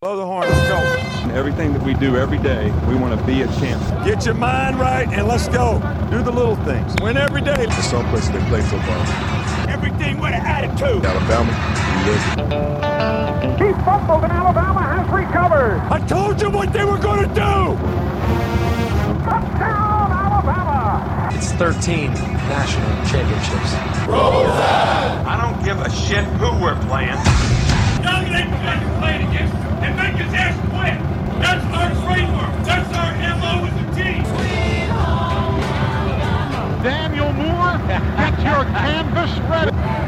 Blow the horn, let's go. Everything that we do every day, we want to be a champion. Get your mind right and let's go. Do the little things. Win every day. There's some places they play football. Everything with an attitude. Alabama, we live. He fumbled and Alabama has recovered. I told you what they were going to do. Touchdown, Alabama. It's 13 national championships. Roll Tide. I don't give a shit who we're playing. Young and guys playing against and make his ass quit. That's our trademark. That's our MO with the team. Daniel Moore, get your canvas ready.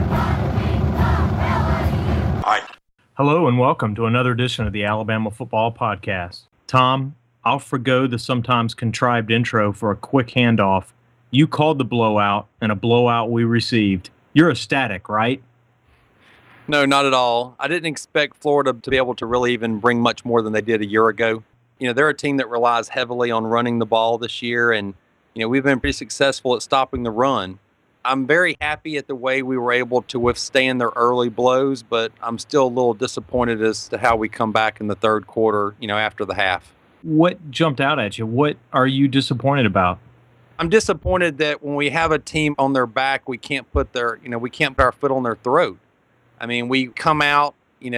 Hello and welcome to another edition of the Alabama Football Podcast. Tom, I'll forgo the sometimes contrived intro for a quick handoff. You called the blowout, and a blowout we received. You're ecstatic, right? No, not at all. I didn't expect Florida to be able to really even bring much more than they did a year ago. You know, they're a team that relies heavily on running the ball this year, and, you know, we've been pretty successful at stopping the run. I'm very happy at the way we were able to withstand their early blows, but I'm still a little disappointed as to how we come back in the third quarter, you know, after the half. What jumped out at you? What are you disappointed about? I'm disappointed that when we have a team on their back, we can't put our foot on their throat. I mean, we come out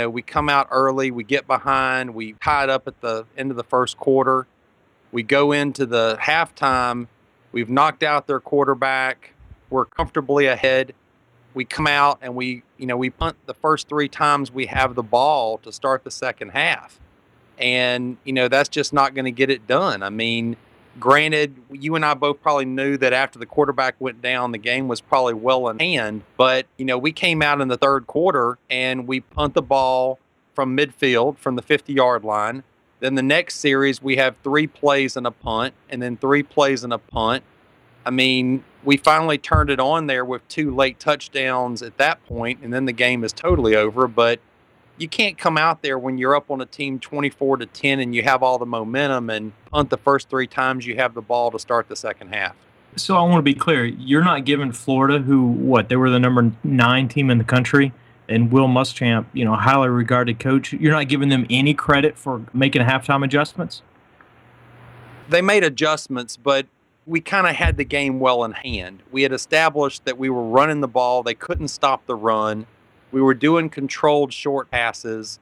early, we get behind, we tie it up at the end of the first quarter. We go into the halftime, we've knocked out their quarterback, we're comfortably ahead. We come out and we punt the first three times we have the ball to start the second half. And, you know, that's just not going to get it done. I mean, granted, you and I both probably knew that after the quarterback went down, the game was probably well in hand. But, you know, we came out in the third quarter and we punt the ball from midfield, from the 50-yard line. Then the next series, we have 3 plays and a punt, and then 3 plays and a punt. I mean, we finally turned it on there with 2 late touchdowns at that point, and then the game is totally over. But you can't come out there when you're up on a team 24-10 and you have all the momentum and punt the first 3 times you have the ball to start the second half. So I want to be clear. You're not giving Florida, they were the number 9 team in the country, and Will Muschamp, you know, highly regarded coach. You're not giving them any credit for making halftime adjustments? They made adjustments, but we kind of had the game well in hand. We had established that we were running the ball. They couldn't stop the run. We were doing controlled short passes.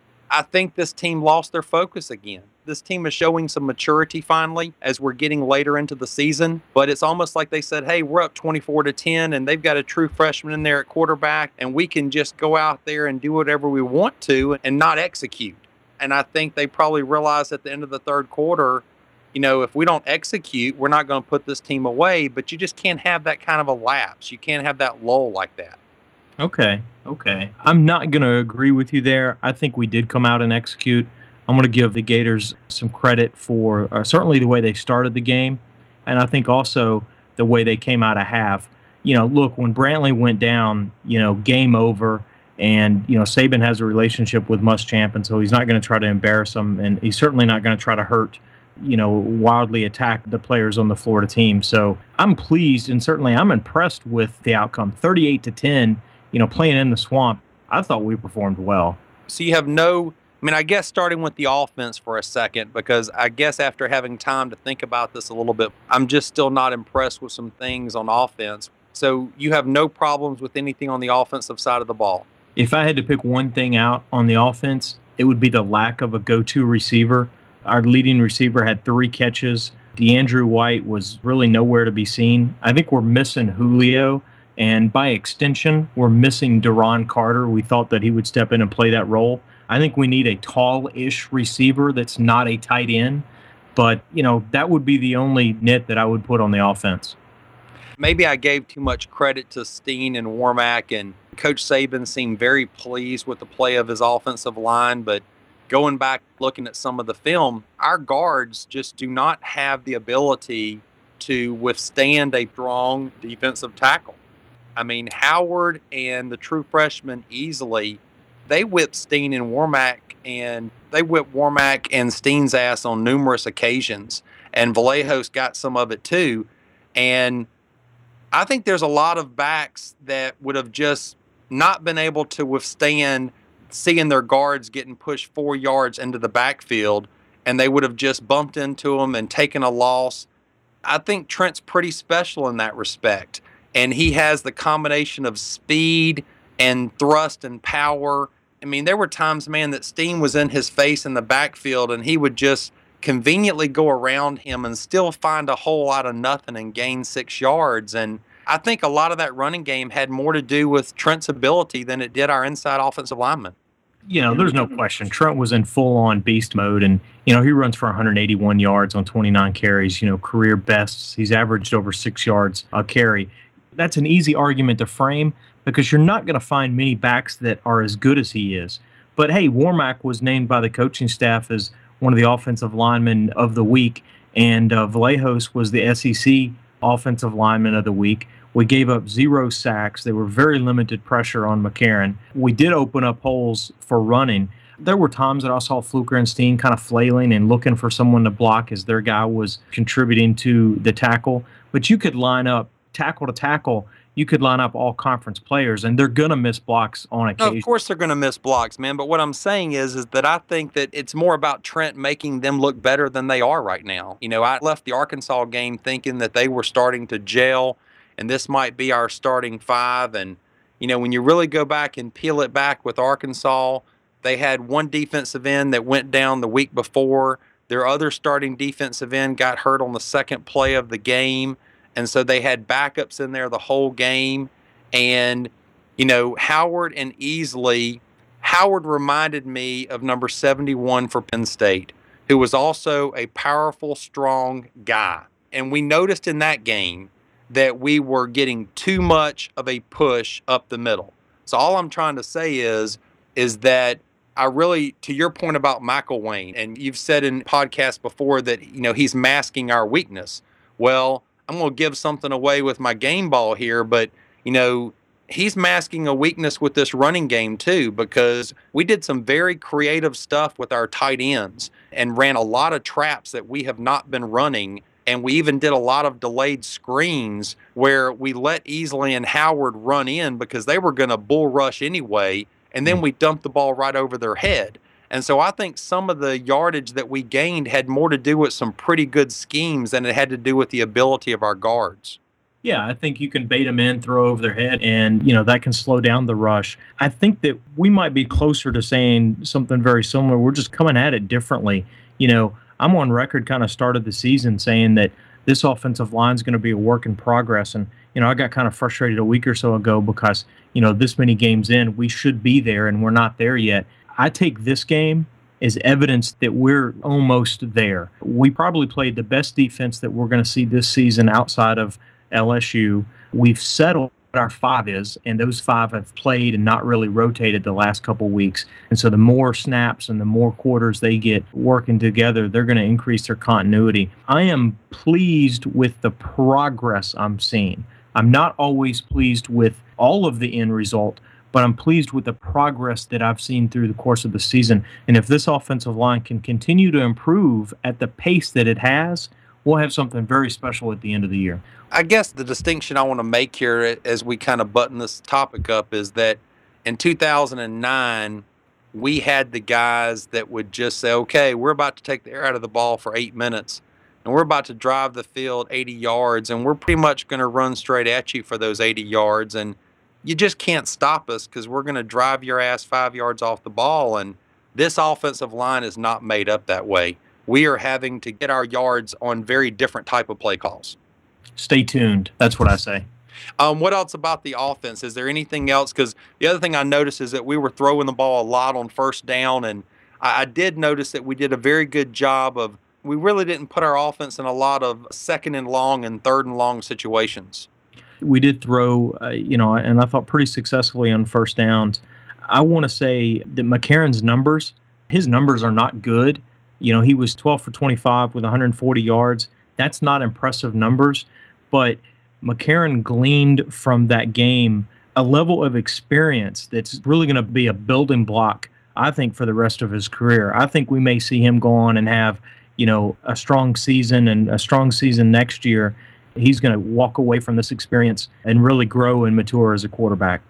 I think this team lost their focus again. This team is showing some maturity finally as we're getting later into the season, but it's almost like they said, hey, we're up 24-10 and they've got a true freshman in there at quarterback and we can just go out there and do whatever we want to and not execute. And I think they probably realized at the end of the third quarter, you know, if we don't execute, we're not going to put this team away, but you just can't have that kind of a lapse. You can't have that lull like that. Okay. I'm not going to agree with you there. I think we did come out and execute. I'm going to give the Gators some credit for certainly the way they started the game, and I think also the way they came out of half. You know, look, when Brantley went down, you know, game over, and, you know, Saban has a relationship with Muschamp, and so he's not going to try to embarrass him, and he's certainly not going to try to hurt, you know, wildly attack the players on the Florida team. So I'm pleased, and certainly I'm impressed with the outcome. 38-10, you know, playing in the swamp, I thought we performed well. So you have I guess starting with the offense for a second, because I guess after having time to think about this a little bit, I'm just still not impressed with some things on offense. So you have no problems with anything on the offensive side of the ball? If I had to pick one thing out on the offense, it would be the lack of a go-to receiver. Our leading receiver had 3 catches. DeAndre White was really nowhere to be seen. I think we're missing Julio, and by extension, we're missing Deron Carter. We thought that he would step in and play that role. I think we need a tall-ish receiver that's not a tight end. But, you know, that would be the only nit that I would put on the offense. Maybe I gave too much credit to Steen and Warmack, and Coach Saban seemed very pleased with the play of his offensive line. But going back, looking at some of the film, our guards just do not have the ability to withstand a strong defensive tackle. I mean, Howard and the true freshman easily, they whipped Steen and Warmack, and they whipped Warmack and Steen's ass on numerous occasions. And Vallejos got some of it too. And I think there's a lot of backs that would have just not been able to withstand seeing their guards getting pushed 4 yards into the backfield, and they would have just bumped into them and taken a loss. I think Trent's pretty special in that respect, and he has the combination of speed and thrust and power. I mean, there were times, man, that steam was in his face in the backfield, and he would just conveniently go around him and still find a whole lot of nothing and gain 6 yards. And I think a lot of that running game had more to do with Trent's ability than it did our inside offensive linemen. There's no question. Trent was in full-on beast mode, and, he runs for 181 yards on 29 carries, career bests. He's averaged over 6 yards a carry. That's an easy argument to frame because you're not going to find many backs that are as good as he is. But, hey, Warmack was named by the coaching staff as one of the offensive linemen of the week, and Vallejos was the SEC offensive lineman of the week. We gave up 0 sacks. There were very limited pressure on McCarron. We did open up holes for running. There were times that I saw Fluker and Steen kind of flailing and looking for someone to block as their guy was contributing to the tackle. But you could line up tackle to tackle. You could line up all conference players, and they're going to miss blocks on occasion. No, of course they're going to miss blocks, man. But what I'm saying is that I think that it's more about Trent making them look better than they are right now. I left the Arkansas game thinking that they were starting to gel, and this might be our starting 5. And, when you really go back and peel it back with Arkansas, they had one defensive end that went down the week before. Their other starting defensive end got hurt on the second play of the game. And so they had backups in there the whole game. And, Howard and Easley, Howard reminded me of number 71 for Penn State, who was also a powerful, strong guy. And we noticed in that game that we were getting too much of a push up the middle. So all I'm trying to say is that I really, to your point about McElwain, and you've said in podcasts before that, he's masking our weakness. Well, I'm going to give something away with my game ball here, but, he's masking a weakness with this running game too, because we did some very creative stuff with our tight ends and ran a lot of traps that we have not been running. And we even did a lot of delayed screens where we let Easley and Howard run in because they were going to bull rush anyway, and then we dumped the ball right over their head. And so I think some of the yardage that we gained had more to do with some pretty good schemes than it had to do with the ability of our guards. Yeah, I think you can bait them in, throw over their head, and, that can slow down the rush. I think that we might be closer to saying something very similar. We're just coming at it differently. I'm on record kind of started the season saying that this offensive line is going to be a work in progress. And, I got kind of frustrated a week or so ago because, this many games in, we should be there and we're not there yet. I take this game as evidence that we're almost there. We probably played the best defense that we're going to see this season outside of LSU. We've settled what our 5 is, and those 5 have played and not really rotated the last couple weeks. And so the more snaps and the more quarters they get working together, they're going to increase their continuity. I am pleased with the progress I'm seeing. I'm not always pleased with all of the end result, but I'm pleased with the progress that I've seen through the course of the season. And if this offensive line can continue to improve at the pace that it has, we'll have something very special at the end of the year. I guess the distinction I want to make here as we kind of button this topic up is that in 2009, we had the guys that would just say, okay, we're about to take the air out of the ball for 8 minutes, and we're about to drive the field 80 yards, and we're pretty much going to run straight at you for those 80 yards, and you just can't stop us because we're going to drive your ass 5 yards off the ball. And this offensive line is not made up that way. We are having to get our yards on very different type of play calls. Stay tuned. That's what I say. What else about the offense? Is there anything else? Because the other thing I noticed is that we were throwing the ball a lot on first down, and I did notice that we did a very good job of, we really didn't put our offense in a lot of second and long and third and long situations. We did throw, and I thought pretty successfully on first downs. I want to say that McCarron's numbers, his numbers are not good. He was 12 for 25 with 140 yards. That's not impressive numbers, but McCarron gleaned from that game a level of experience that's really going to be a building block, I think, for the rest of his career. I think we may see him go on and have, a strong season and a strong season next year. He's going to walk away from this experience and really grow and mature as a quarterback.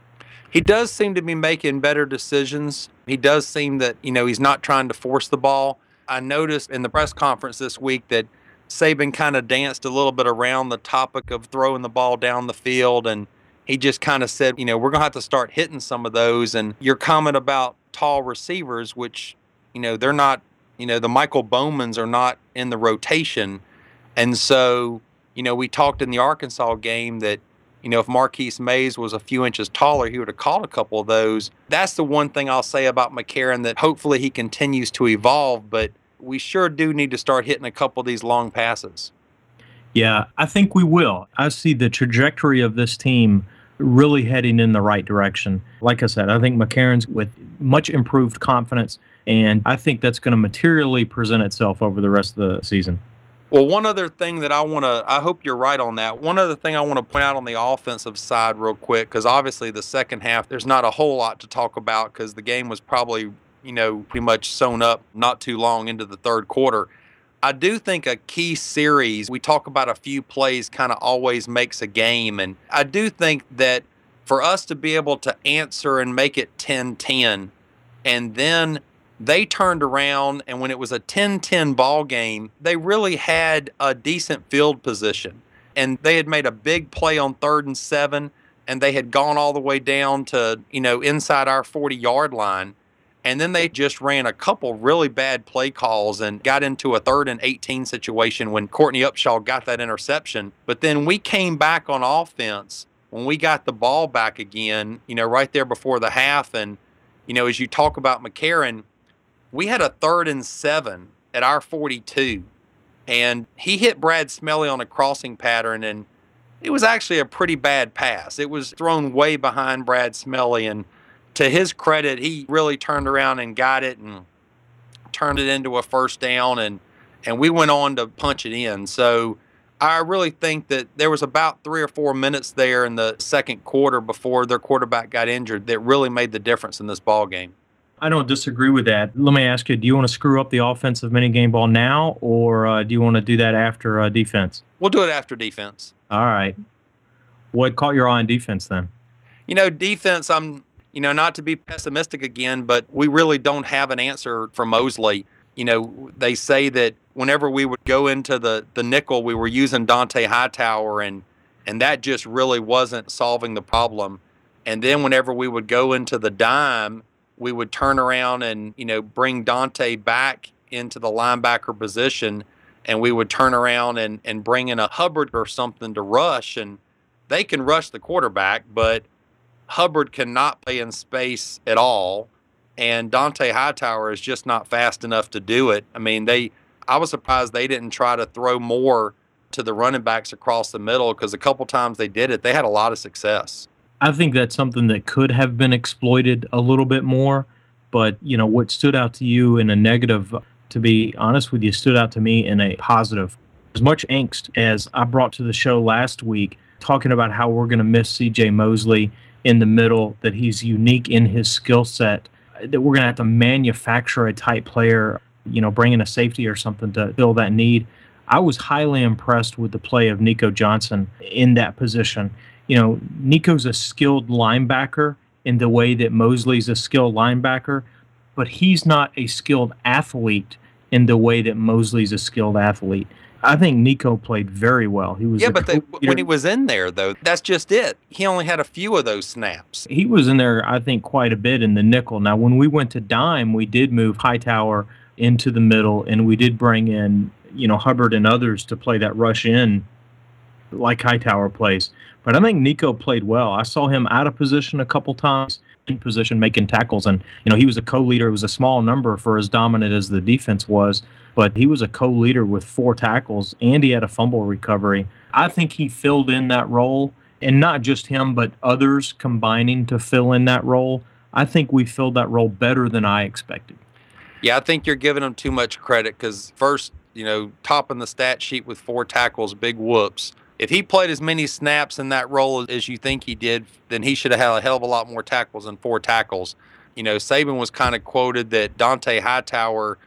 He does seem to be making better decisions. He does seem that, he's not trying to force the ball. I noticed in the press conference this week that Saban kind of danced a little bit around the topic of throwing the ball down the field, and he just kind of said, we're going to have to start hitting some of those. And your comment about tall receivers, which, they're not, the Michael Bowmans are not in the rotation. And so, we talked in the Arkansas game that, if Marquise Mays was a few inches taller, he would have caught a couple of those. That's the one thing I'll say about McCarron, that hopefully he continues to evolve, but we sure do need to start hitting a couple of these long passes. Yeah, I think we will. I see the trajectory of this team really heading in the right direction. Like I said, I think McCarron's with much improved confidence, and I think that's going to materially present itself over the rest of the season. Well, one other thing that I hope you're right on that. One other thing I want to point out on the offensive side real quick, because obviously the second half, there's not a whole lot to talk about because the game was probably, pretty much sewn up not too long into the third quarter. I do think a key series, we talk about a few plays kind of always makes a game. And I do think that for us to be able to answer and make it 10-10, and then they turned around, and when it was a 10-10 ball game, they really had a decent field position. And they had made a big play on 3rd and 7, and they had gone all the way down to, inside our 40-yard line. And then they just ran a couple really bad play calls and got into a 3rd and 18 situation when Courtney Upshaw got that interception. But then we came back on offense when we got the ball back again, right there before the half. And, as you talk about McCarron, we had a 3rd and 7 at our 42, and he hit Brad Smelly on a crossing pattern, and it was actually a pretty bad pass. It was thrown way behind Brad Smelly, and to his credit, he really turned around and got it and turned it into a first down, and we went on to punch it in. So I really think that there was about 3 or 4 minutes there in the second quarter before their quarterback got injured that really made the difference in this ball game. I don't disagree with that. Let me ask you, do you want to screw up the offensive mini-game ball now, or do you want to do that after defense? We'll do it after defense. All right. What caught your eye on defense then? Defense, I'm, not to be pessimistic again, but we really don't have an answer for Mosley. They say that whenever we would go into the nickel, we were using Dante Hightower, and that just really wasn't solving the problem. And then whenever we would go into the dime, we would turn around and, bring Dante back into the linebacker position, and we would turn around and bring in a Hubbard or something to rush. And they can rush the quarterback, but Hubbard cannot play in space at all. And Dante Hightower is just not fast enough to do it. I mean, I was surprised they didn't try to throw more to the running backs across the middle, because a couple times they did it, they had a lot of success. I think that's something that could have been exploited a little bit more. But, what stood out to you in a negative, to be honest with you, stood out to me in a positive. As much angst as I brought to the show last week, talking about how we're going to miss C.J. Mosley in the middle, that he's unique in his skill set, that we're going to have to manufacture a type player, bring in a safety or something to fill that need. I was highly impressed with the play of Nico Johnson in that position. Nico's a skilled linebacker in the way that Mosley's a skilled linebacker, but he's not a skilled athlete in the way that Mosley's a skilled athlete. I think Nico played very well. He was when he was in there, though, that's just it. He only had a few of those snaps. He was in there, I think, quite a bit in the nickel. Now, when we went to dime, we did move Hightower into the middle, and we did bring in, Hubbard and others to play that rush in like Hightower plays. But I think Nico played well. I saw him out of position a couple times, in position making tackles. And, he was a co-leader. It was a small number for as dominant as the defense was. But he was a co-leader with 4 tackles, and he had a fumble recovery. I think he filled in that role, and not just him, but others combining to fill in that role. I think we filled that role better than I expected. Yeah, I think you're giving him too much credit, because first, topping the stat sheet with 4 tackles, big whoops. If he played as many snaps in that role as you think he did, then he should have had a hell of a lot more tackles than 4 tackles. Saban was kind of quoted that Dante Hightower,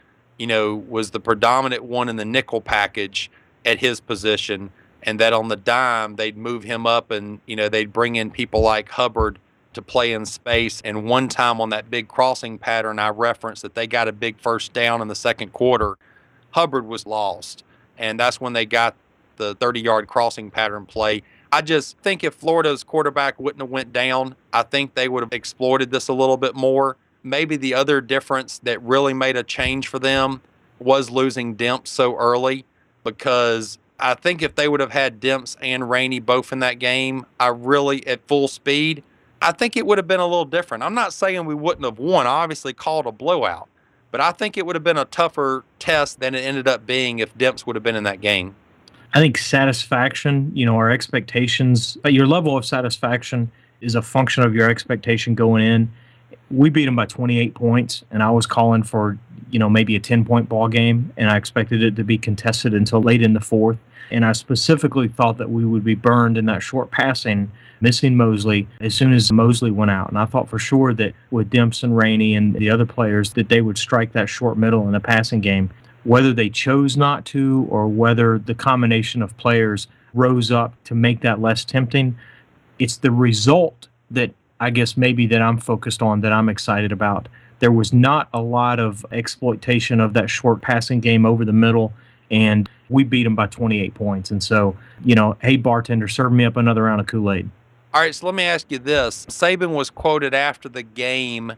was the predominant one in the nickel package at his position, and that on the dime, they'd move him up and, they'd bring in people like Hubbard to play in space. And one time on that big crossing pattern, I referenced that they got a big first down in the second quarter. Hubbard was lost, and that's when they got the 30-yard crossing pattern play. I just think if Florida's quarterback wouldn't have went down, I think they would have exploited this a little bit more. Maybe the other difference that really made a change for them was losing Demps so early, because I think if they would have had Demps and Rainey both in that game, at full speed, I think it would have been a little different. I'm not saying we wouldn't have won. I obviously called a blowout, but I think it would have been a tougher test than it ended up being if Demps would have been in that game. I think satisfaction, our expectations, your level of satisfaction is a function of your expectation going in. We beat them by 28 points, and I was calling for, maybe a 10-point ball game, and I expected it to be contested until late in the fourth. And I specifically thought that we would be burned in that short passing, missing Mosley as soon as Mosley went out. And I thought for sure that with Demps and Rainey and the other players that they would strike that short middle in the passing game. Whether they chose not to or whether the combination of players rose up to make that less tempting, it's the result that I guess maybe that I'm focused on, that I'm excited about. There was not a lot of exploitation of that short passing game over the middle, and we beat them by 28 points. And so, hey, bartender, serve me up another round of Kool-Aid. All right, so let me ask you this. Saban was quoted after the game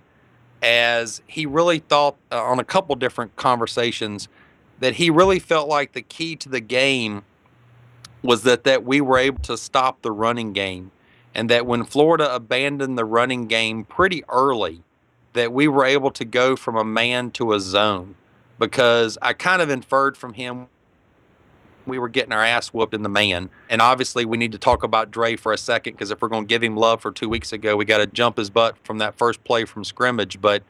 as he really thought on a couple different conversations that he really felt like the key to the game was that we were able to stop the running game, and that when Florida abandoned the running game pretty early, that we were able to go from a man to a zone, because I kind of inferred from him we were getting our ass whooped in the man. And obviously we need to talk about Dre for a second, because if we're going to give him love for 2 weeks ago, we got to jump his butt from that first play from scrimmage. But,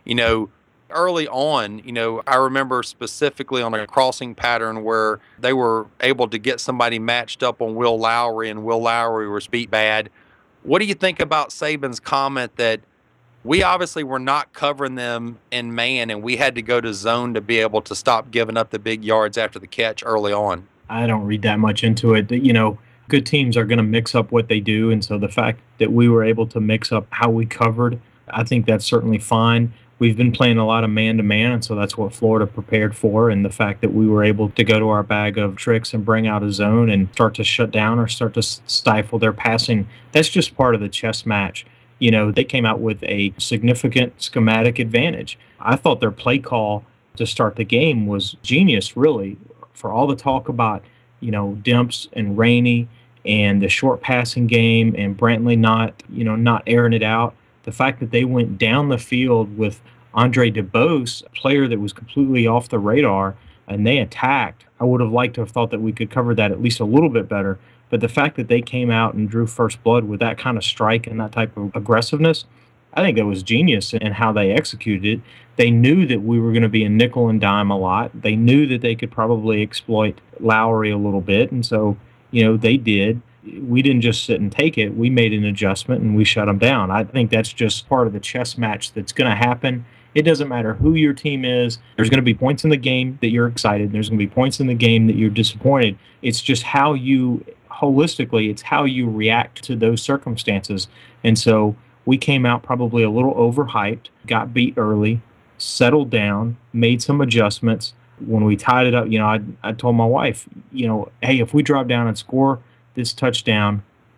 early on, I remember specifically on a crossing pattern where they were able to get somebody matched up on Will Lowry, and Will Lowry was beat bad. What do you think about Saban's comment that we obviously were not covering them in man, and we had to go to zone to be able to stop giving up the big yards after the catch early on? I don't read that much into it. Good teams are going to mix up what they do, and so the fact that we were able to mix up how we covered, I think that's certainly fine. We've been playing a lot of man-to-man, and so that's what Florida prepared for, and the fact that we were able to go to our bag of tricks and bring out a zone and start to shut down or start to stifle their passing, that's just part of the chess match. They came out with a significant schematic advantage. I thought their play call to start the game was genius, really, for all the talk about, Demps and Rainey and the short passing game and Brantley not airing it out. The fact that they went down the field with Andre DeBose, a player that was completely off the radar, and they attacked. I would have liked to have thought that we could cover that at least a little bit better. But the fact that they came out and drew first blood with that kind of strike and that type of aggressiveness, I think that was genius in how they executed it. They knew that we were going to be a nickel and dime a lot. They knew that they could probably exploit Lowry a little bit. And so, they did. We didn't just sit and take it. We made an adjustment and we shut them down. I think that's just part of the chess match that's going to happen. It doesn't matter who your team is. There's going to be points in the game that you're excited. There's going to be points in the game that you're disappointed. It's just how you, holistically, it's how you react to those circumstances. And so we came out probably a little overhyped, got beat early, settled down, made some adjustments. When we tied it up, I told my wife, hey, if we drop down and score this touchdown,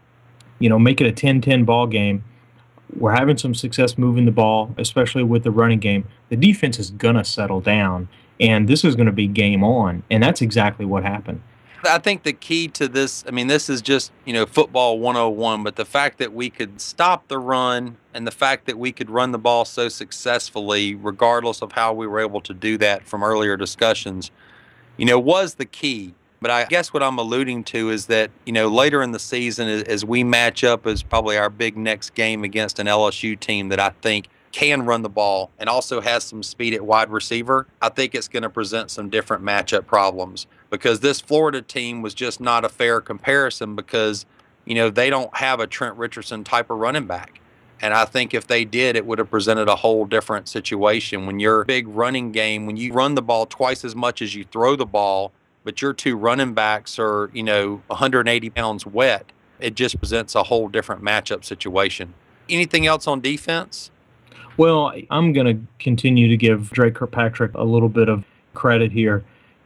make it a 10-10 ball game. We're having some success moving the ball, especially with the running game. The defense is going to settle down, and this is going to be game on, and that's exactly what happened. I think the key to this, this is just, football 101, but the fact that we could stop the run and the fact that we could run the ball so successfully, regardless of how we were able to do that from earlier discussions, was the key. But I guess what I'm alluding to is that, later in the season, as we match up as probably our big next game against an LSU team that I think can run the ball and also has some speed at wide receiver, I think it's going to present some different matchup problems, because this Florida team was just not a fair comparison because, they don't have a Trent Richardson type of running back. And I think if they did, it would have presented a whole different situation. When your big running game, when you run the ball twice as much as you throw the ball, but your two running backs are, 180 pounds wet, it just presents a whole different matchup situation. Anything else on defense? Well, I'm going to continue to give Drake Kirkpatrick a little bit of credit here.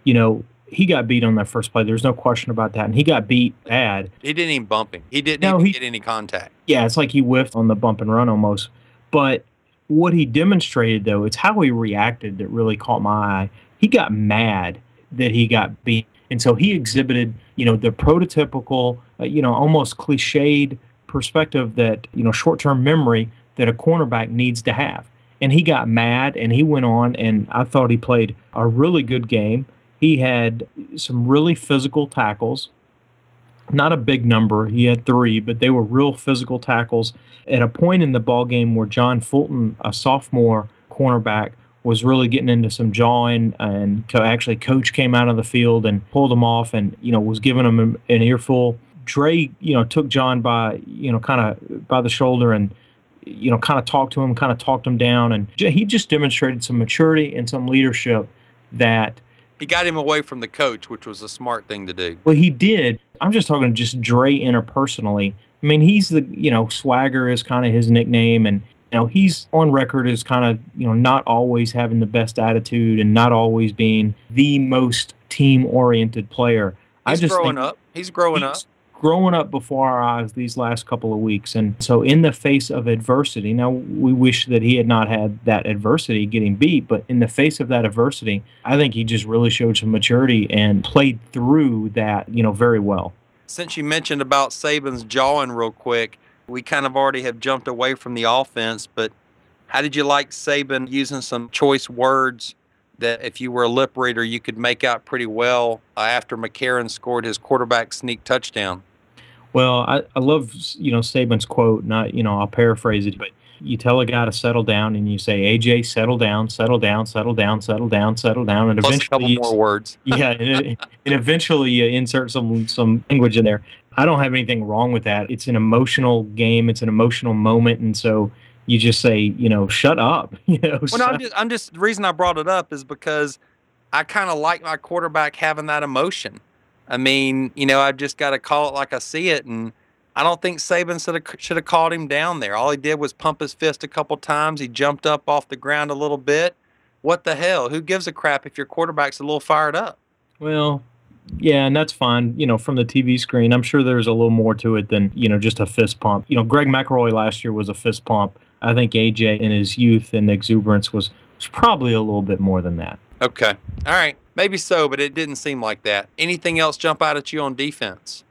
He got beat on that first play. There's no question about that. And he got beat bad. He didn't even bump him. He didn't even get any contact. Yeah, it's like he whiffed on the bump and run almost. But what he demonstrated, though, it's how he reacted that really caught my eye. He got mad that he got beat. And so he exhibited, the prototypical, almost cliched perspective that, short-term memory that a cornerback needs to have. And he got mad, and he went on, and I thought he played a really good game. He had some really physical tackles, not a big number. He had 3, but they were real physical tackles. At a point in the ball game where John Fulton, a sophomore cornerback, was really getting into some jawing, and actually coach came out of the field and pulled him off and, was giving him an earful. Dre, took John by, kind of by the shoulder and, kind of talked to him, kind of talked him down. And he just demonstrated some maturity and some leadership that he got him away from the coach, which was a smart thing to do. Well, he did. I'm just talking just Dre interpersonally. I mean, he's the, swagger is kind of his nickname. And, he's on record as kind of, not always having the best attitude and not always being the most team-oriented player. He's growing up. He's growing up. Growing up before our eyes these last couple of weeks. And so in the face of adversity, now we wish that he had not had that adversity getting beat, but in the face of that adversity, I think he just really showed some maturity and played through that, very well. Since you mentioned about Saban's jawing real quick, we kind of already have jumped away from the offense, but how did you like Saban using some choice words that if you were a lip reader, you could make out pretty well after McCarron scored his quarterback sneak touchdown? Well, I love, Saban's quote, not, I'll paraphrase it, but you tell a guy to settle down and you say, AJ, settle down, settle down, settle down, settle down, settle down. And plus eventually, a couple more words. Yeah. And eventually you insert some language in there. I don't have anything wrong with that. It's an emotional game. It's an emotional moment. And so you just say, shut up. Well, no, the reason I brought it up is because I kind of like my quarterback having that emotion. I mean, I've just got to call it like I see it, and I don't think Saban should have called him down there. All he did was pump his fist a couple times. He jumped up off the ground a little bit. What the hell? Who gives a crap if your quarterback's a little fired up? Well, yeah, and that's fine. From the TV screen, I'm sure there's a little more to it than, just a fist pump. Greg McElroy last year was a fist pump. I think AJ in his youth and exuberance was probably a little bit more than that. Okay. All right. Maybe so, but it didn't seem like that. Anything else jump out at you on defense?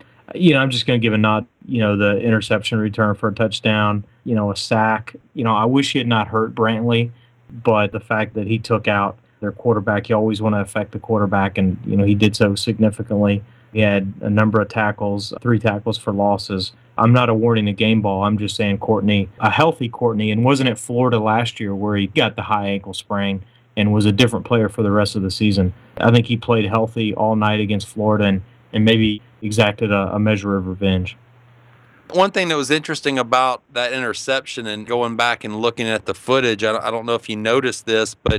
I'm just going to give a nod, the interception return for a touchdown, a sack. I wish he had not hurt Brantley, but the fact that he took out their quarterback, you always want to affect the quarterback, and, he did so significantly. He had a number of tackles, 3 tackles for losses. I'm not awarding a game ball. I'm just saying Courtney, a healthy Courtney, and wasn't it Florida last year where he got the high ankle sprain and was a different player for the rest of the season. I think he played healthy all night against Florida and maybe exacted a measure of revenge. One thing that was interesting about that interception and going back and looking at the footage, I don't know if you noticed this, but,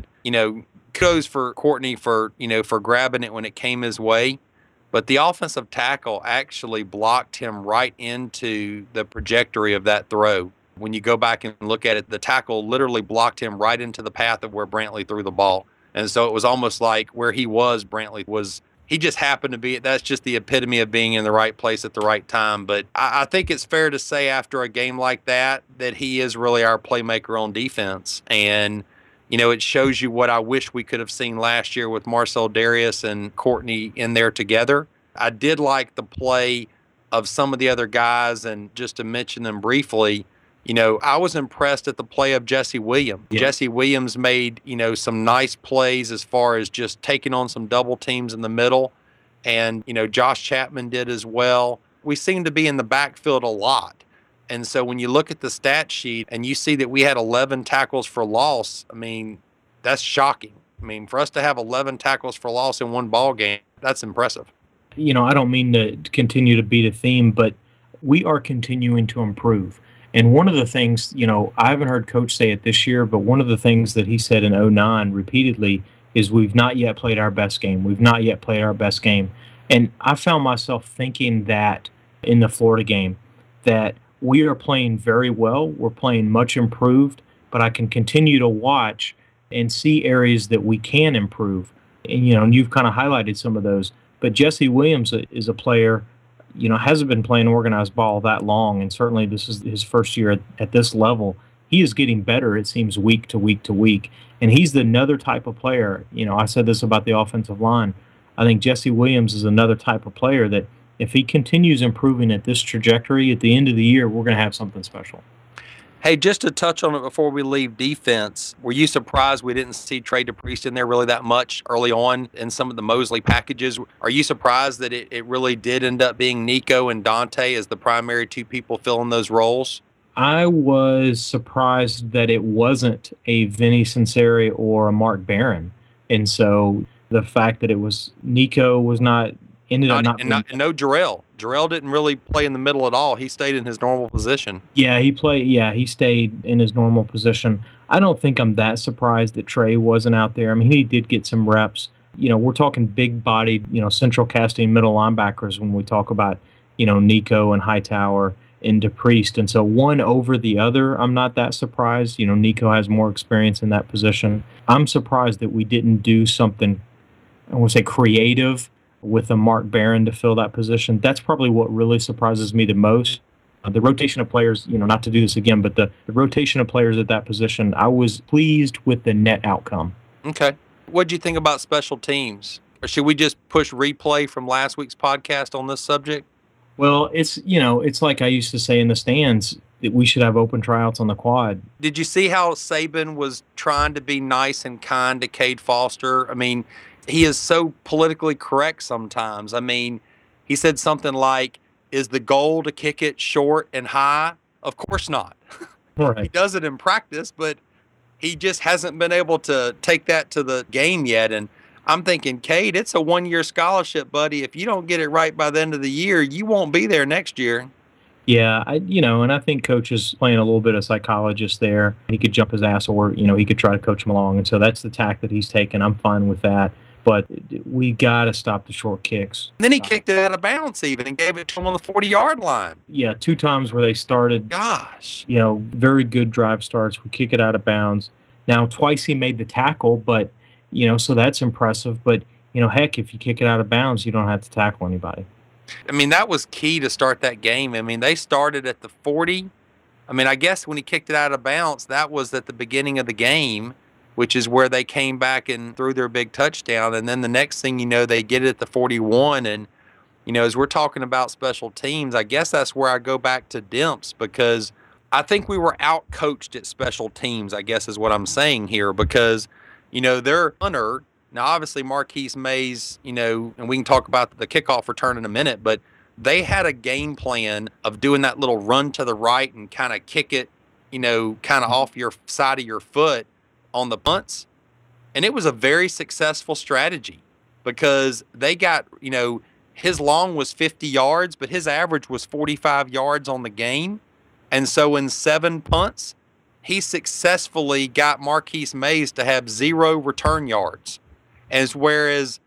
kudos for Courtney for grabbing it when it came his way. But the offensive tackle actually blocked him right into the trajectory of that throw. When you go back and look at it, the tackle literally blocked him right into the path of where Brantley threw the ball. And so it was almost like where he was, Brantley was, he just happened to be, that's just the epitome of being in the right place at the right time. But I think it's fair to say after a game like that he is really our playmaker on defense. And, it shows you what I wish we could have seen last year with Marcel Darius and Courtney in there together. I did like the play of some of the other guys, and just to mention them briefly, I was impressed at the play of Jesse Williams. Yeah. Jesse Williams made, some nice plays as far as just taking on some double teams in the middle. And, Josh Chapman did as well. We seem to be in the backfield a lot. And so when you look at the stat sheet and you see that we had 11 tackles for loss, I mean, that's shocking. I mean, for us to have 11 tackles for loss in one ball game, that's impressive. I don't mean to continue to beat a theme, but we are continuing to improve. And one of the things, I haven't heard Coach say it this year, but one of the things that he said in 2009 repeatedly is we've not yet played our best game. We've not yet played our best game. And I found myself thinking that in the Florida game, that we are playing very well. We're playing much improved, but I can continue to watch and see areas that we can improve. And you've kind of highlighted some of those. But Jesse Williams is a player, hasn't been playing organized ball that long, and certainly this is his first year at this level. He is getting better, it seems, week to week to week. And he's another type of player. I said this about the offensive line. I think Jesse Williams is another type of player that if he continues improving at this trajectory, at the end of the year, we're going to have something special. Hey, just to touch on it before we leave defense, were you surprised we didn't see Trey DePriest in there really that much early on in some of the Mosley packages? Are you surprised that it really did end up being Nico and Dante as the primary two people filling those roles? I was surprised that it wasn't a Vinny Sunseri or a Mark Barron. And so the fact that it was Nico was not ended up not. And no Jarrell. Jarrell didn't really play in the middle at all. He stayed in his normal position. Yeah, he stayed in his normal position. I don't think I'm that surprised that Trey wasn't out there. I mean, he did get some reps. We're talking big-bodied, central casting middle linebackers when we talk about, Nico and Hightower and DePriest. And so one over the other, I'm not that surprised. Nico has more experience in that position. I'm surprised that we didn't do something, I want to say creative, with a Mark Barron to fill that position. That's probably what really surprises me the most. The rotation of players, not to do this again, but the rotation of players at that position, I was pleased with the net outcome. Okay. What do you think about special teams? Or should we just push replay from last week's podcast on this subject? Well, it's like I used to say in the stands that we should have open tryouts on the quad. Did you see how Saban was trying to be nice and kind to Cade Foster? I mean, he is so politically correct sometimes. I mean, he said something like, is the goal to kick it short and high? Of course not. Right. He does it in practice, but he just hasn't been able to take that to the game yet. And I'm thinking, Cade, it's a one-year scholarship, buddy. If you don't get it right by the end of the year, you won't be there next year. Yeah, and I think Coach is playing a little bit of psychologist there. He could jump his ass or, he could try to coach him along. And so that's the tack that he's taken. I'm fine with that. But we got to stop the short kicks. And then he kicked it out of bounds even and gave it to him on the 40-yard line. Yeah, 2 times where they started. Gosh. Very good drive starts. We kick it out of bounds. Now, twice he made the tackle, but, so that's impressive. But, heck, if you kick it out of bounds, you don't have to tackle anybody. I mean, that was key to start that game. I mean, they started at the 40. I mean, I guess when he kicked it out of bounds, that was at the beginning of the game, which is where they came back and threw their big touchdown. And then the next thing you know, they get it at the 41. And, as we're talking about special teams, I guess that's where I go back to Demps, because I think we were out-coached at special teams, I guess is what I'm saying here, because, they're punter. Now, obviously, Marquise Mays, and we can talk about the kickoff return in a minute, but they had a game plan of doing that little run to the right and kind of kick it, kind of off your side of your foot on the punts. And it was a very successful strategy because they got, his long was 50 yards, but his average was 45 yards on the game. And so in 7 punts, he successfully got Marquise Mays to have 0 return yards. Whereas,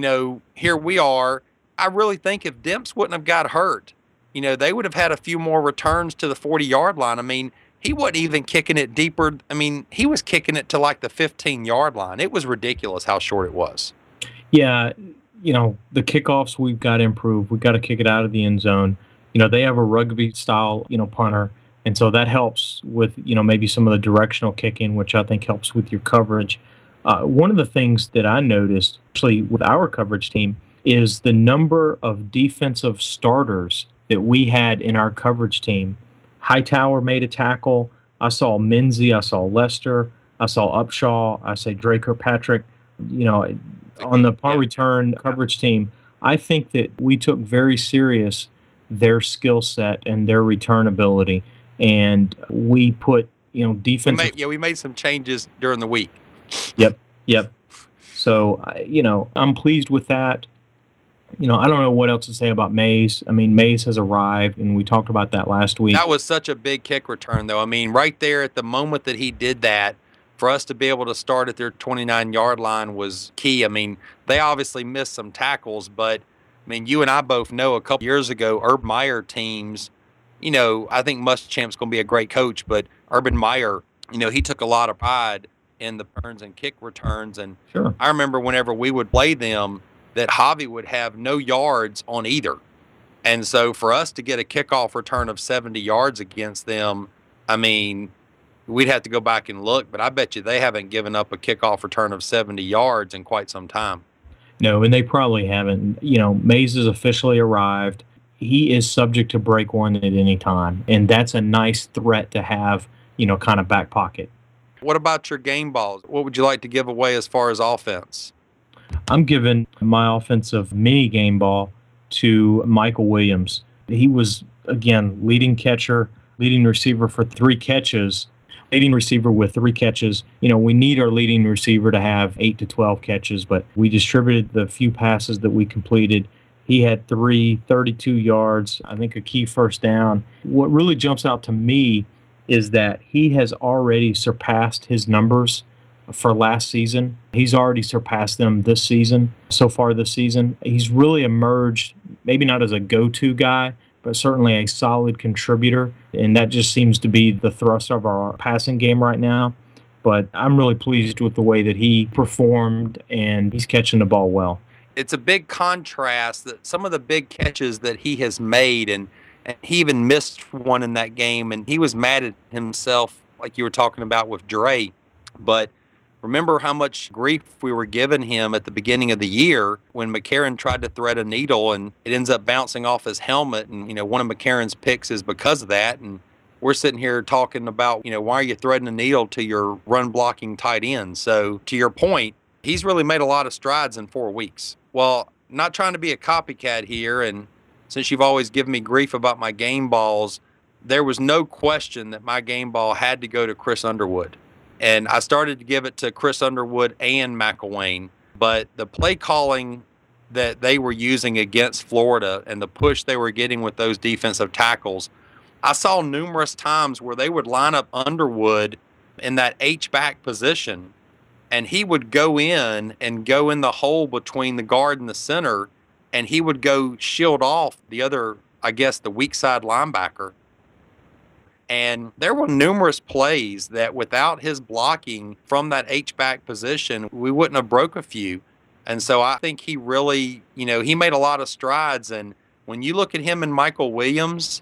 here we are, I really think if Demps wouldn't have got hurt, they would have had a few more returns to the 40-yard line. I mean, he wasn't even kicking it deeper. I mean, he was kicking it to like the 15-yard line. It was ridiculous how short it was. Yeah, the kickoffs, we've got to improve. We've got to kick it out of the end zone. They have a rugby-style, punter, and so that helps with, maybe some of the directional kicking, which I think helps with your coverage. One of the things that I noticed, actually, with our coverage team is the number of defensive starters that we had in our coverage team. Hightower made a tackle. I saw Menzie. I saw Lester. I saw Upshaw. I say Drake Kirkpatrick. On the punt return coverage team, I think that we took very serious their skill set and their return ability, and we put defense. We made some changes during the week. Yep. So I'm pleased with that. I don't know what else to say about Mays. I mean, Mays has arrived, and we talked about that last week. That was such a big kick return, though. I mean, right there at the moment that he did that, for us to be able to start at their 29-yard line was key. I mean, they obviously missed some tackles, but, I mean, you and I both know a couple years ago, Herb Meyer teams, I think Muschamp's going to be a great coach, but Urban Meyer, he took a lot of pride in the returns and kick returns. And Sure. I remember whenever we would play them that Javi would have no yards on either. And so for us to get a kickoff return of 70 yards against them, I mean, we'd have to go back and look, but I bet you they haven't given up a kickoff return of 70 yards in quite some time. No, and they probably haven't. Mays has officially arrived. He is subject to break one at any time, and that's a nice threat to have, kind of back pocket. What about your game balls? What would you like to give away as far as offense? I'm giving my offensive mini game ball to Michael Williams. He was, again, leading receiver for 3 catches, leading receiver with 3 catches. We need our leading receiver to have 8 to 12 catches, but we distributed the few passes that we completed. He had 32 yards, I think a key first down. What really jumps out to me is that he has already surpassed his numbers for last season. He's already surpassed them this season, so far this season. He's really emerged, maybe not as a go-to guy, but certainly a solid contributor, and that just seems to be the thrust of our passing game right now. But I'm really pleased with the way that he performed, and he's catching the ball well. It's a big contrast that some of the big catches that he has made, and he even missed one in that game, and he was mad at himself, like you were talking about with Dre. But remember how much grief we were giving him at the beginning of the year when McCarron tried to thread a needle and it ends up bouncing off his helmet. And, one of McCarron's picks is because of that. And we're sitting here talking about, why are you threading a needle to your run blocking tight end? So to your point, he's really made a lot of strides in 4 weeks. Well, not trying to be a copycat here. And since you've always given me grief about my game balls, there was no question that my game ball had to go to Chris Underwood. And I started to give it to Chris Underwood and McElwain, but the play calling that they were using against Florida and the push they were getting with those defensive tackles, I saw numerous times where they would line up Underwood in that H-back position, and he would go in the hole between the guard and the center, and he would go shield off the other, I guess, the weak side linebacker. And there were numerous plays that without his blocking from that H-back position, we wouldn't have broke a few. And so I think he really, he made a lot of strides. And when you look at him and Michael Williams,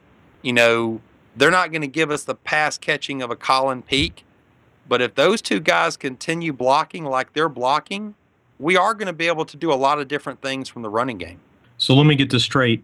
they're not going to give us the pass catching of a Colin Peak. But if those two guys continue blocking like they're blocking, we are going to be able to do a lot of different things from the running game. So let me get this straight.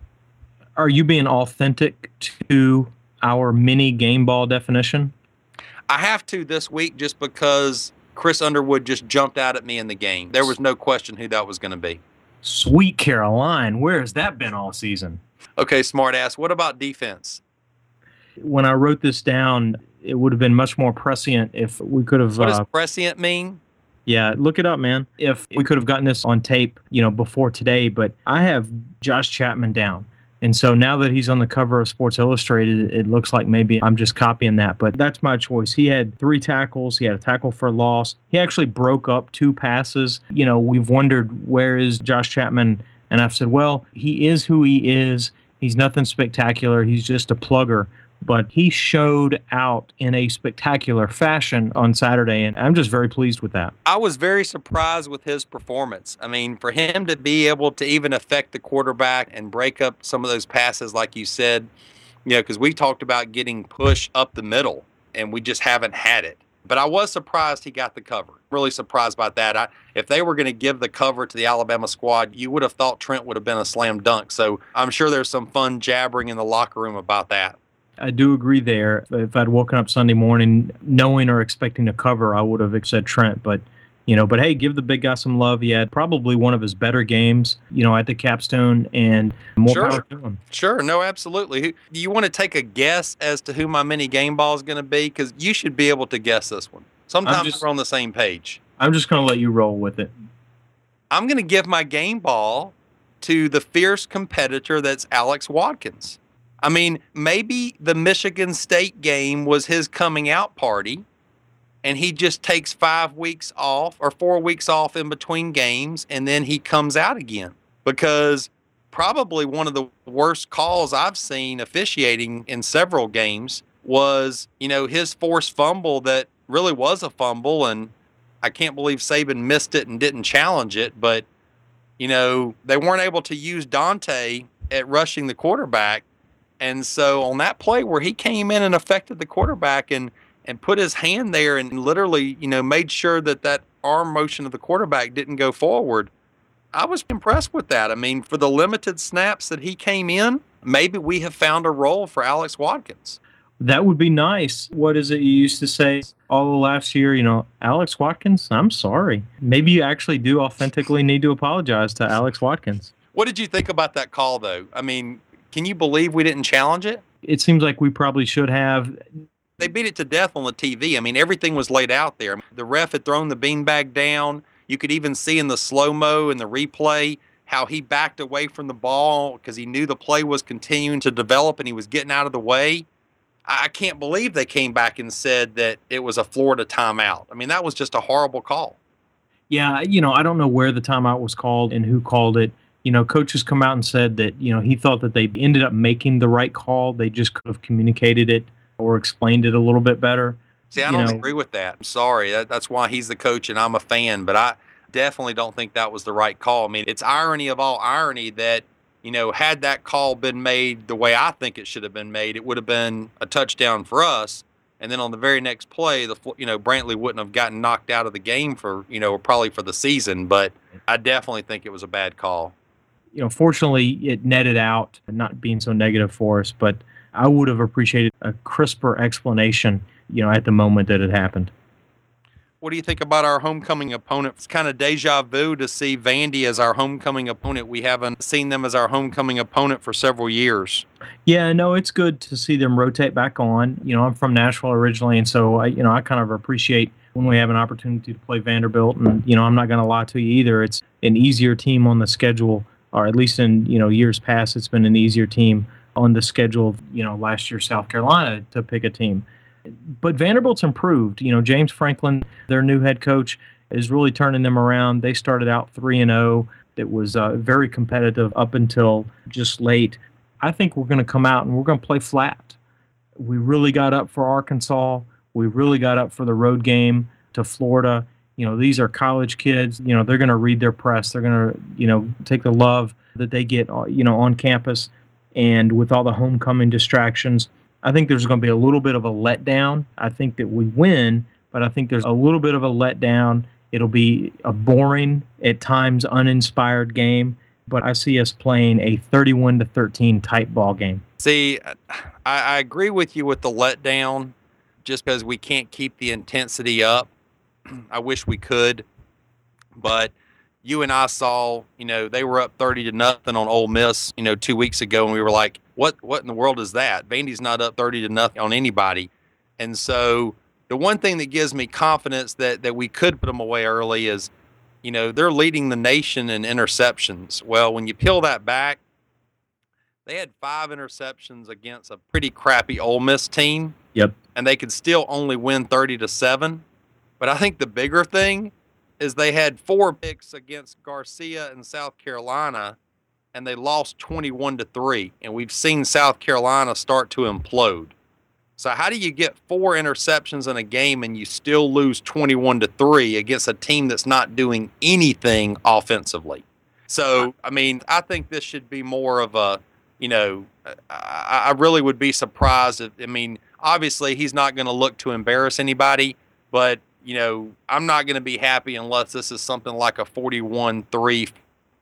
Are you being authentic to our mini game ball definition? I have to this week just because Chris Underwood just jumped out at me in the game. There was no question who that was going to be. Sweet Caroline, where has that been all season? Okay, smart ass. What about defense? When I wrote this down, it would have been much more prescient if we could have... What does prescient mean? Yeah, look it up, man. If we could have gotten this on tape, before today, but I have Josh Chapman down. And so now that he's on the cover of Sports Illustrated, it looks like maybe I'm just copying that. But that's my choice. He had 3 tackles. He had a tackle for loss. He actually broke up 2 passes. We've wondered, where is Josh Chapman? And I've said, well, he is who he is. He's nothing spectacular. He's just a plugger. But he showed out in a spectacular fashion on Saturday, and I'm just very pleased with that. I was very surprised with his performance. I mean, for him to be able to even affect the quarterback and break up some of those passes, like you said, because we talked about getting push up the middle, and we just haven't had it. But I was surprised he got the cover. Really surprised about that. If they were going to give the cover to the Alabama squad, you would have thought Trent would have been a slam dunk. So I'm sure there's some fun jabbering in the locker room about that. I do agree there. If I'd woken up Sunday morning knowing or expecting to cover, I would have said Trent. But hey, give the big guy some love. He had probably one of his better games, at the capstone, and more power to him. Sure. No, absolutely. Do you want to take a guess as to who my mini game ball is going to be? Because you should be able to guess this one. Sometimes we're on the same page. I'm just going to let you roll with it. I'm going to give my game ball to the fierce competitor that's Alex Watkins. I mean, maybe the Michigan State game was his coming out party, and he just takes 5 weeks off or 4 weeks off in between games, and then he comes out again. Because probably one of the worst calls I've seen officiating in several games was, his forced fumble that really was a fumble, and I can't believe Saban missed it and didn't challenge it, but, they weren't able to use Dante at rushing the quarterback. And so on that play where he came in and affected the quarterback and put his hand there and literally, made sure that arm motion of the quarterback didn't go forward, I was impressed with that. I mean, for the limited snaps that he came in, maybe we have found a role for Alex Watkins. That would be nice. What is it you used to say all the last year? Alex Watkins, I'm sorry. Maybe you actually do authentically need to apologize to Alex Watkins. What did you think about that call, though? I mean, can you believe we didn't challenge it? It seems like we probably should have. They beat it to death on the TV. I mean, everything was laid out there. The ref had thrown the beanbag down. You could even see in the slow-mo and the replay how he backed away from the ball because he knew the play was continuing to develop and he was getting out of the way. I can't believe they came back and said that it was a Florida timeout. I mean, that was just a horrible call. Yeah, I don't know where the timeout was called and who called it. Coaches come out and said that, he thought that they ended up making the right call. They just could have communicated it or explained it a little bit better. See, I don't agree with that. I'm sorry. That's why he's the coach and I'm a fan, but I definitely don't think that was the right call. I mean, it's irony of all irony that, had that call been made the way I think it should have been made, it would have been a touchdown for us. And then on the very next play, Brantley wouldn't have gotten knocked out of the game for, probably for the season. But I definitely think it was a bad call. Fortunately, it netted out, not being so negative for us. But I would have appreciated a crisper explanation, at the moment that it happened. What do you think about our homecoming opponent? It's kind of deja vu to see Vandy as our homecoming opponent. We haven't seen them as our homecoming opponent for several years. Yeah, no, it's good to see them rotate back on. I'm from Nashville originally, and so I kind of appreciate when we have an opportunity to play Vanderbilt. And I'm not going to lie to you either. It's an easier team on the schedule, or at least in years past, it's been an easier team on the schedule. Last year South Carolina to pick a team. But Vanderbilt's improved. James Franklin, their new head coach, is really turning them around. They started out 3-0. It was very competitive up until just late. I think we're going to come out and we're going to play flat. We really got up for Arkansas. We really got up for the road game to Florida. These are college kids. They're going to read their press. They're going to, take the love that they get, on campus. And with all the homecoming distractions, I think there's going to be a little bit of a letdown. I think that we win, but I think there's a little bit of a letdown. It'll be a boring, at times uninspired game, but I see us playing a 31-13 type ball game. See, I agree with you with the letdown just because we can't keep the intensity up. I wish we could, but you and I saw, they were up 30-0 on Ole Miss, 2 weeks ago, and we were like, what in the world is that? Vandy's not up 30-0 on anybody. And so the one thing that gives me confidence that we could put them away early is, they're leading the nation in interceptions. Well, when you peel that back, they had 5 interceptions against a pretty crappy Ole Miss team. Yep. And they could still only win 30-7. But I think the bigger thing is they had 4 picks against Garcia in South Carolina, and they lost 21-3. And we've seen South Carolina start to implode. So how do you get 4 interceptions in a game and you still lose 21-3 against a team that's not doing anything offensively? So, I mean, I think this should be more of a, I really would be surprised if, obviously he's not going to look to embarrass anybody, but I'm not going to be happy unless this is something like a 41-3,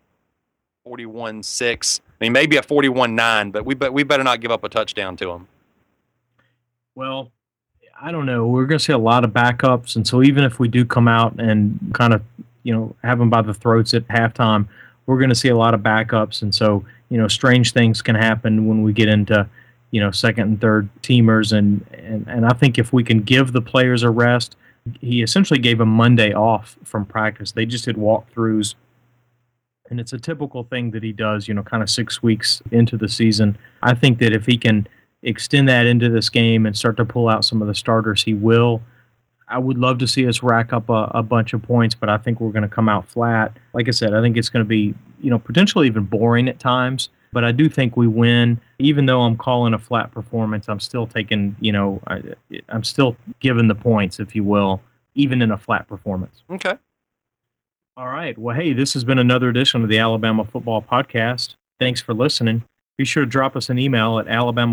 41-6. Maybe a 41-9, but we better not give up a touchdown to them. Well, I don't know. We're going to see a lot of backups, and so even if we do come out and kind of, have them by the throats at halftime, we're going to see a lot of backups, and so, strange things can happen when we get into, second and third teamers, and I think if we can give the players a rest. He essentially gave them Monday off from practice. They just did walkthroughs, and it's a typical thing that he does, kind of 6 weeks into the season. I think that if he can extend that into this game and start to pull out some of the starters, he will. I would love to see us rack up a bunch of points, but I think we're going to come out flat. Like I said, I think it's going to be potentially even boring at times. But I do think we win. Even though I'm calling a flat performance, I'm still taking, I'm still giving the points, if you will, even in a flat performance. Okay. All right. Well, hey, this has been another edition of the Alabama Football Podcast. Thanks for listening. Be sure to drop us an email at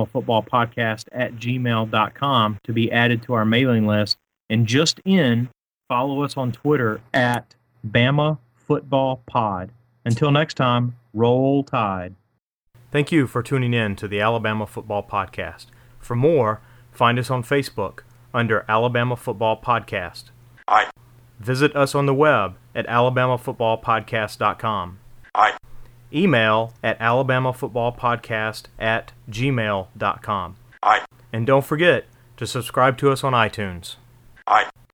alabamafootballpodcast@gmail.com to be added to our mailing list. And just follow us on Twitter at Bama Football Pod. Until next time, roll Tide. Thank you for tuning in to the Alabama Football Podcast. For more, find us on Facebook under Alabama Football Podcast. Aye. Visit us on the web at alabamafootballpodcast.com. Aye. Email at alabamafootballpodcast@gmail.com. Aye. And don't forget to subscribe to us on iTunes. Aye.